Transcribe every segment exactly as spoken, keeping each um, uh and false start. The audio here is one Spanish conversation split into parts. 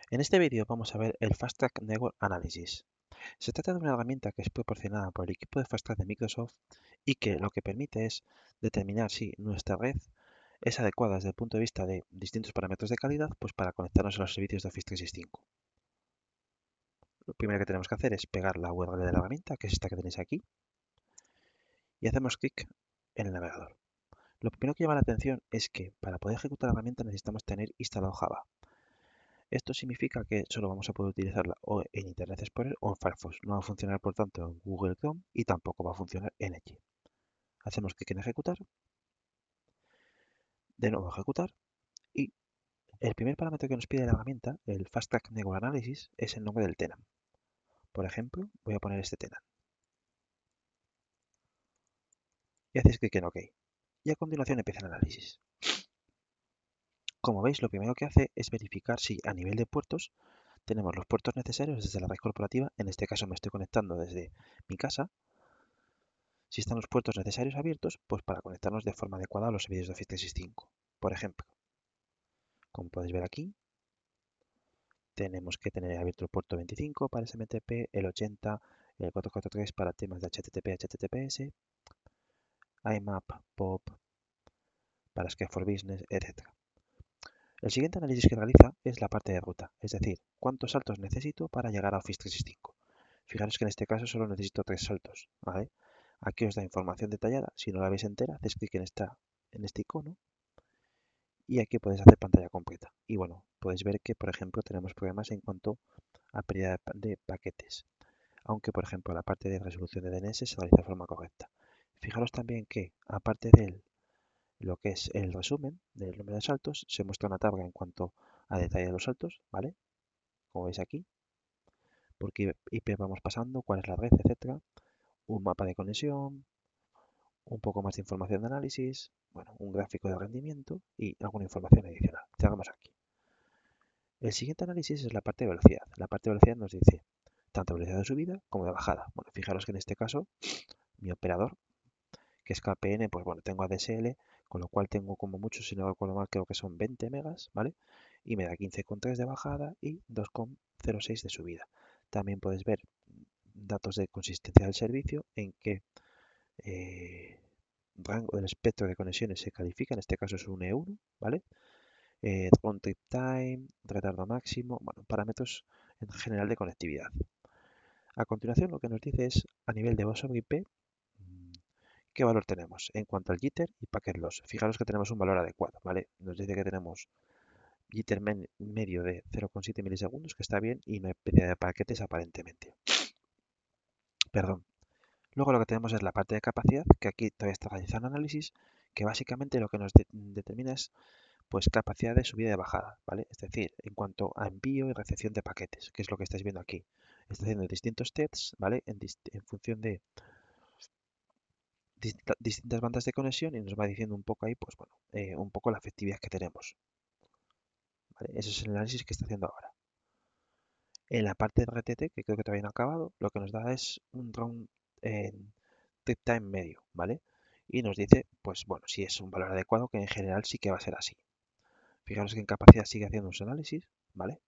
En este vídeo vamos a ver el Fast Track Network Analysis. Se trata de una herramienta que es proporcionada por el equipo de Fast Track de Microsoft y que lo que permite es determinar si nuestra red es adecuada desde el punto de vista de distintos parámetros de calidad, pues para conectarnos a los servicios de Office trescientos sesenta y cinco. Lo primero que tenemos que hacer es pegar la U R L de la herramienta, que es esta que tenéis aquí, y hacemos clic en el navegador. Lo primero que llama la atención es que para poder ejecutar la herramienta necesitamos tener instalado Java. Esto significa que solo vamos a poder utilizarla o en Internet Explorer o en Firefox. No va a funcionar, por tanto, en Google Chrome y tampoco va a funcionar en Edge. Hacemos clic en ejecutar, de nuevo ejecutar, y el primer parámetro que nos pide la herramienta, el Fast Track Network Analysis, es el nombre del tenant. Por ejemplo, voy a poner este tenant. Y hacéis clic en OK. Y a continuación empieza el análisis. Como veis, lo primero que hace es verificar si a nivel de puertos tenemos los puertos necesarios desde la red corporativa. En este caso me estoy conectando desde mi casa. Si están los puertos necesarios abiertos, pues para conectarnos de forma adecuada a los servicios de Office trescientos sesenta y cinco. Por ejemplo, como podéis ver aquí, tenemos que tener abierto el puerto veinticinco para S M T P, el ochenta, el cuatrocientos cuarenta y tres para temas de H T T P, H T T P S, I M A P, P O P, para Skype for Business, etcétera. El siguiente análisis que realiza es la parte de ruta, es decir, cuántos saltos necesito para llegar a Office trescientos sesenta y cinco. Fijaros que en este caso solo necesito tres saltos, ¿vale? Aquí os da información detallada. Si no la veis entera, hacéis clic en, esta, en este icono y aquí podéis hacer pantalla completa. Y bueno, podéis ver que, por ejemplo, tenemos problemas en cuanto a pérdida de paquetes, aunque, por ejemplo, la parte de resolución de D N S se realiza de forma correcta. Fijaros también que, aparte de lo que es el resumen del número de saltos, se muestra una tabla en cuanto a detalle de los saltos, ¿vale? Como veis aquí, por qué I P vamos pasando, cuál es la red, etcétera. Un mapa de conexión, un poco más de información de análisis, bueno, un gráfico de rendimiento y alguna información adicional. Cerramos aquí. El siguiente análisis es la parte de velocidad. La parte de velocidad nos dice tanto velocidad de subida como de bajada. Bueno, fijaros que en este caso mi operador, que es K P N, pues bueno, tengo A D S L, con lo cual tengo como mucho, si no recuerdo mal, creo que son veinte megas, ¿vale? Y me da quince coma tres de bajada y dos coma cero seis de subida. También podéis ver datos de consistencia del servicio en que eh, rango del espectro de conexiones se califica, en este caso es un E uno, ¿vale? Eh, on trip time, retardo máximo, bueno, parámetros en general de conectividad. A continuación lo que nos dice es a nivel de voz sobre I P, ¿qué valor tenemos? En cuanto al jitter y packet loss, fijaros que tenemos un valor adecuado, ¿vale? Nos dice que tenemos jitter medio de cero coma siete milisegundos, que está bien, y no hay pérdida de paquetes aparentemente. Perdón. Luego lo que tenemos es la parte de capacidad, que aquí todavía está realizando análisis, que básicamente lo que nos de determina es pues capacidad de subida y de bajada, ¿vale? Es decir, en cuanto a envío y recepción de paquetes, que es lo que estáis viendo aquí. Está haciendo distintos tests, ¿vale? En, en función de dist distintas bandas de conexión y nos va diciendo un poco ahí, pues bueno, eh, un poco la efectividad que tenemos, ¿vale? Ese es el análisis que está haciendo ahora. En la parte de R T T, que creo que todavía no ha acabado, lo que nos da es un round en trip time medio, ¿vale? Y nos dice, pues bueno, si es un valor adecuado, que en general sí que va a ser así. Fijaros que en capacidad sigue haciendo un análisis, ¿vale?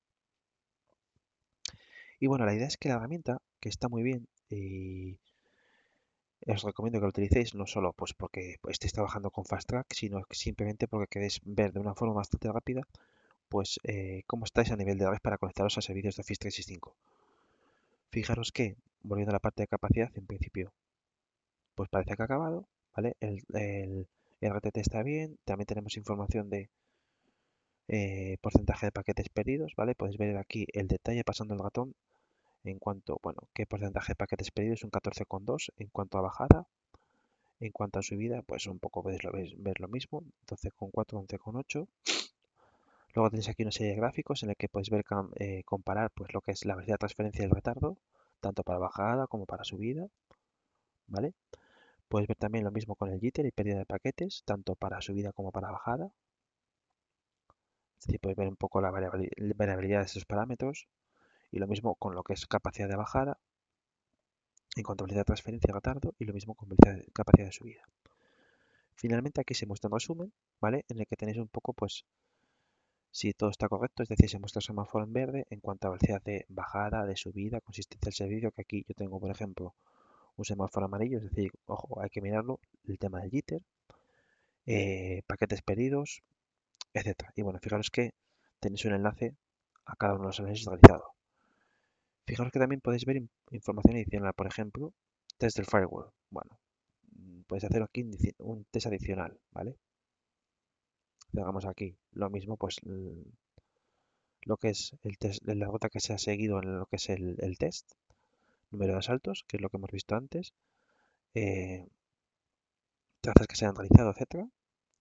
Y bueno, la idea es que la herramienta, que está muy bien y os recomiendo que lo utilicéis no solo pues porque estéis trabajando con Fast Track, sino simplemente porque queréis ver de una forma bastante rápida pues eh, cómo estáis a nivel de red para conectaros a servicios de Office trescientos sesenta y cinco. Fijaros que, volviendo a la parte de capacidad, en principio pues parece que ha acabado, ¿vale? El, el R T T está bien, también tenemos información de eh, porcentaje de paquetes perdidos, ¿vale? Podéis ver aquí el detalle pasando el ratón en cuanto, bueno, qué porcentaje de paquetes perdidos, un catorce coma dos. En cuanto a bajada, en cuanto a subida, pues un poco veis lo, veis, ver lo mismo, doce coma cuatro, once coma ocho. Luego tenéis aquí una serie de gráficos en el que podéis ver eh, comparar pues lo que es la velocidad de transferencia y el retardo, tanto para bajada como para subida, ¿vale? Podéis ver también lo mismo con el jitter y pérdida de paquetes, tanto para subida como para bajada. Es decir, podéis ver un poco la variabilidad de esos parámetros. Y lo mismo con lo que es capacidad de bajada, en cuanto a velocidad de transferencia y retardo, y lo mismo con capacidad de subida. Finalmente aquí se muestra un resumen, ¿vale? En el que tenéis un poco, pues, si todo está correcto, es decir, se muestra el semáforo en verde en cuanto a velocidad de bajada, de subida, consistencia del servicio, que aquí yo tengo, por ejemplo, un semáforo amarillo, es decir, ojo, hay que mirarlo, el tema del jitter, eh, paquetes pedidos, etcétera. Y bueno, fijaros que tenéis un enlace a cada uno de los análisis realizados. Fijaros que también podéis ver in- información adicional, por ejemplo, test del firewall. Bueno, mm, podéis hacer aquí un, dici- un test adicional, ¿vale? Hagamos aquí lo mismo, pues l- lo que es el test, la ruta que se ha seguido en lo que es el, el test, número de asaltos, que es lo que hemos visto antes, eh, trazas que se han realizado, etcétera.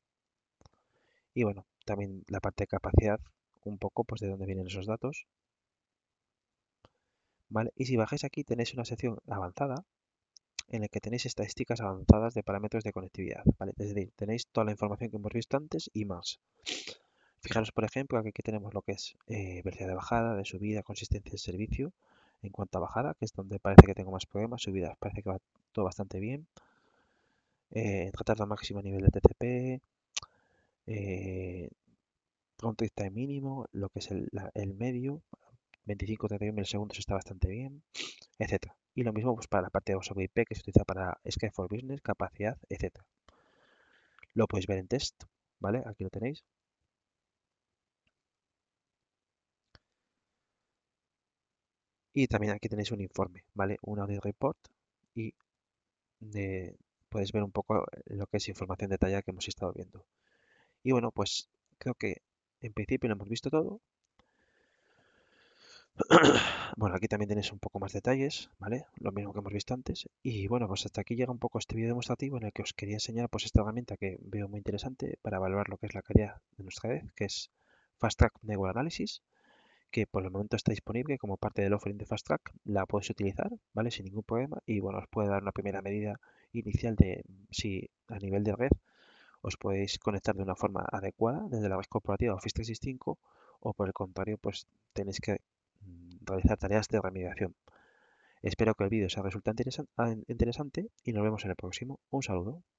Y bueno, también la parte de capacidad, un poco pues de dónde vienen esos datos, ¿vale? Y si bajáis aquí tenéis una sección avanzada en la que tenéis estadísticas avanzadas de parámetros de conectividad, ¿vale? Es decir, tenéis toda la información que hemos visto antes y más. Fijaros, por ejemplo, aquí tenemos lo que es eh, velocidad de bajada, de subida, consistencia del servicio. En cuanto a bajada, que es donde parece que tengo más problemas, subida parece que va todo bastante bien. Eh, tratar al máximo nivel de T C P, eh, round time mínimo, lo que es el, la- el medio, veinticinco a treinta y uno milisegundos está bastante bien, etcétera. Y lo mismo pues, para la parte de voz over I P que se utiliza para Skype for Business, capacidad, etcétera. Lo podéis ver en test, ¿vale? Aquí lo tenéis. Y también aquí tenéis un informe, ¿vale? Un audit report y de, podéis ver un poco lo que es información detallada que hemos estado viendo. Y bueno, pues creo que en principio lo hemos visto todo. Bueno, aquí también tenéis un poco más detalles, ¿vale? Lo mismo que hemos visto antes. Y bueno, pues hasta aquí llega un poco este vídeo demostrativo en el que os quería enseñar pues esta herramienta que veo muy interesante para evaluar lo que es la calidad de nuestra red, que es Fast Track Network Analysis, que por el momento está disponible como parte del offering de Fast Track. La podéis utilizar, ¿vale? Sin ningún problema. Y bueno, os puede dar una primera medida inicial de si a nivel de red os podéis conectar de una forma adecuada desde la red corporativa Office trescientos sesenta y cinco o por el contrario, pues tenéis que mm, realizar tareas de remediación. Espero que el vídeo os resulte interesante y nos vemos en el próximo. Un saludo.